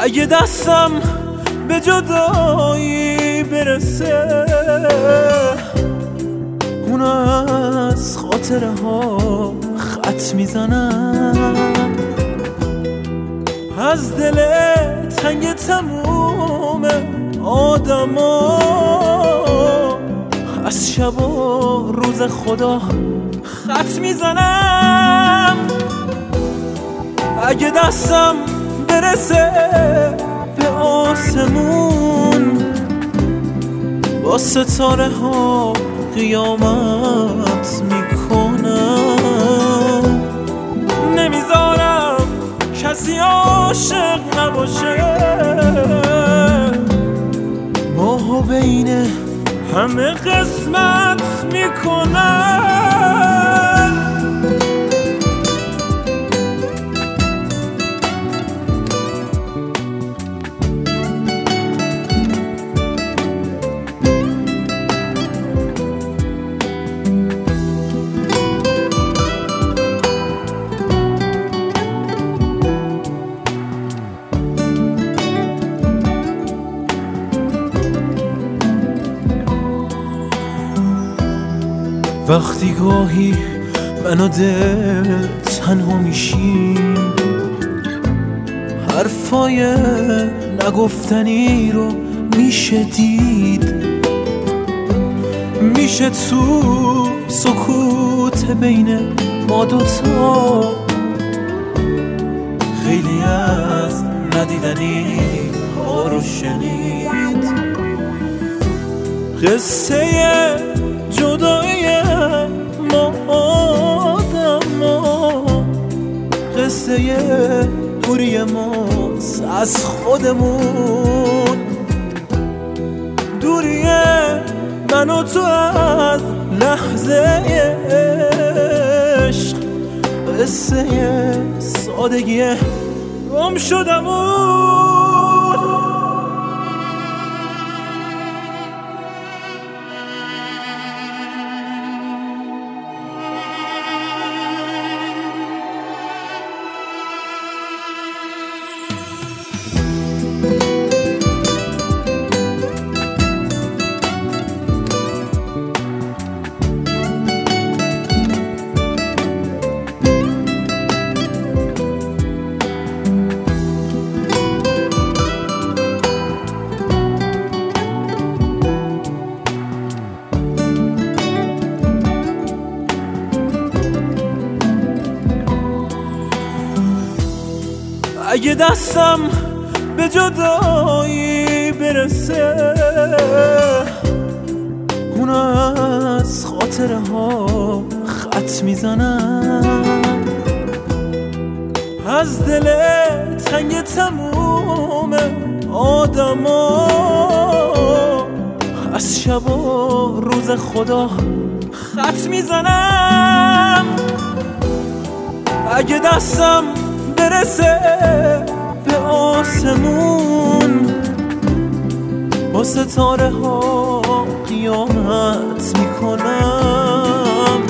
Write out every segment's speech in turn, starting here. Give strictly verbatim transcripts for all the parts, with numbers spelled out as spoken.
اگه دستم به جدایی برسه اون از خاطره ها خط میزنم، از دل تنگ تموم آدم ها، از شب و روز خدا خط میزنم. اگه دستم برسه به آسمون با ستاره ها قیامت میکنم، نمیذارم کسی عاشق نباشه، ماهو بین همه قسمت میکنم. وقتی گاهی من و دل تنها میشیم، حرفای نگفتنی رو میشه دید، میشه تو سکوت بین ما دوتا خیلی از ندیدنی ها رو شنید. قصه جدایی ما آدم ها، قصه دوری ماست از خودمون، دوری من و تو از لحظه عشق، قصه سادگی گم شدمون. اگه دستم به جدایی برسه اون از خاطره ها خط میزنم، از دل تنگ تموم آدم ها، از شب و روز خدا خط میزنم. اگه دستم برسه به آسمون با ستاره ها قیامت میکنم،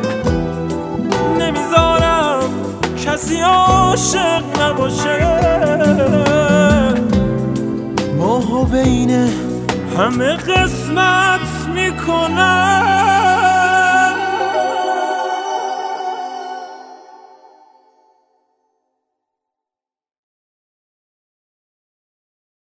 نمیذارم کسی عاشق نباشه، ماهو بین همه قسمت میکنم.